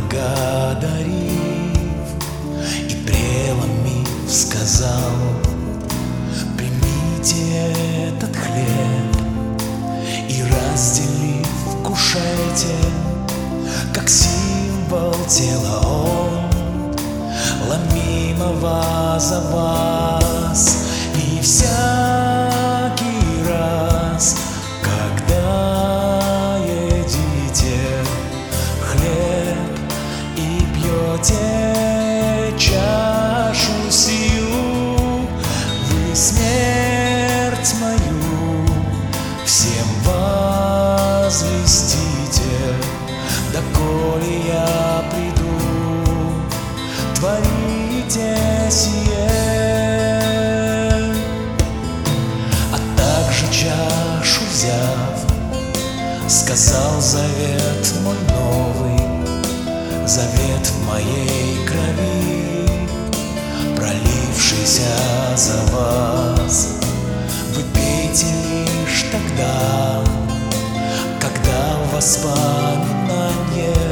поблагодарив и преломив сказал: примите этот хлеб и, разделив, кушайте, как символ тела он, ломимого за вас. И всякий раз, когда едите хлеб и пьете чашу сию, вы смерть мою всем возвестите, доколе я приду. Творите сие. А также чашу взяв, сказал: завет мой новый, завет в моей крови, пролившийся за вас. Вы пейте лишь тогда, когда в воспоминание